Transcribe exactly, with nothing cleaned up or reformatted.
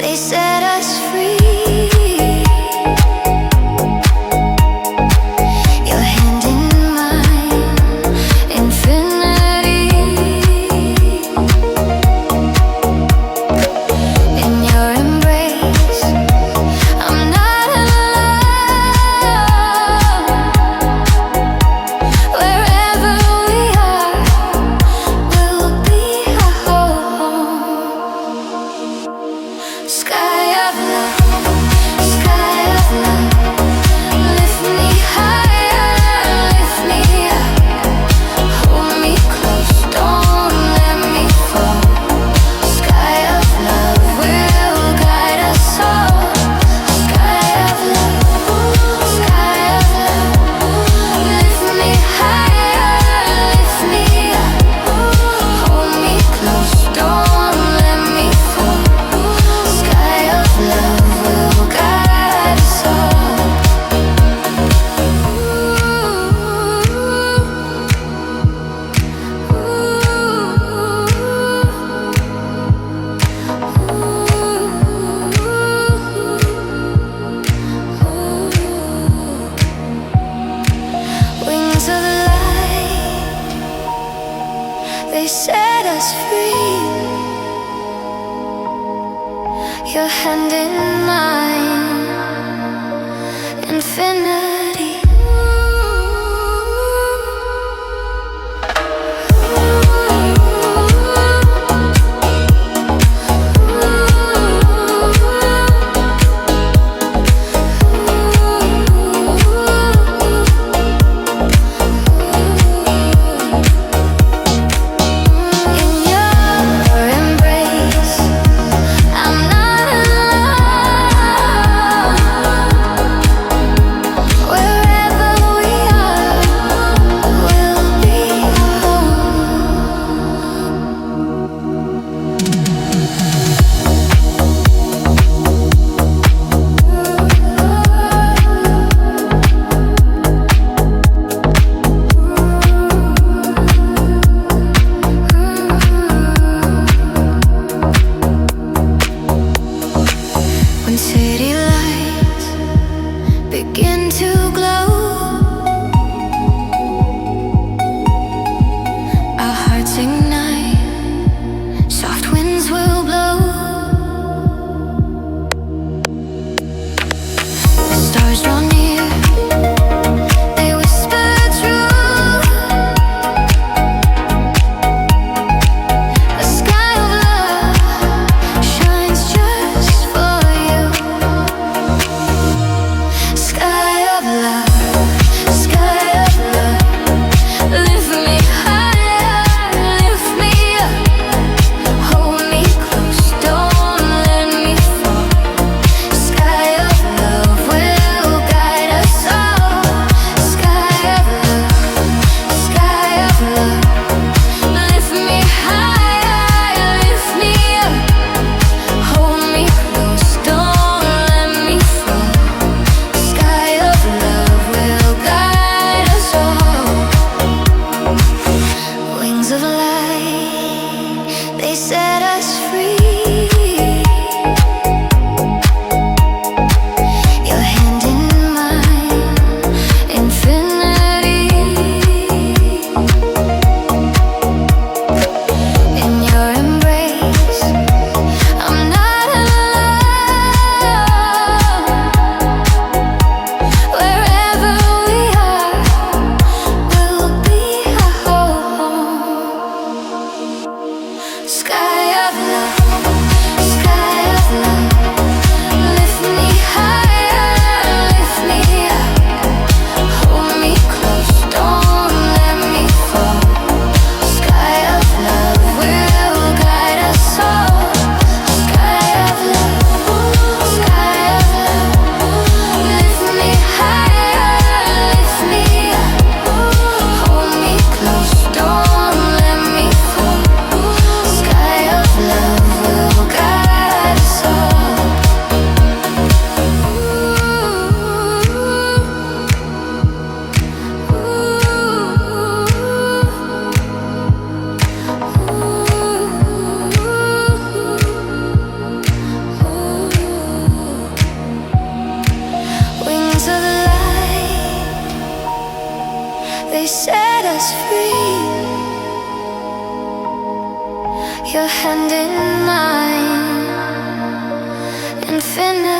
They set us free. Your hand in mine, infinity. In your embrace, I'm not alone. Wherever we are, we'll be home. Sky of love, sky of love, lift me higher, lift me up, hold me close, don't let me fall. Sky of love will guide us all. Sky of love, sky of love, lift me higher, lift me up, hold me close, don't let me fall. Sky of love will guide us all. Wings of light, they set us free. Your hand in mine, infinity. In your embrace, I'm not alone. Wherever we are, we'll be when city lights begin to glow, our hearts ignite, soft winds will blow. The stars draw near, they whisper true. A sky of love shines just for you. infinite.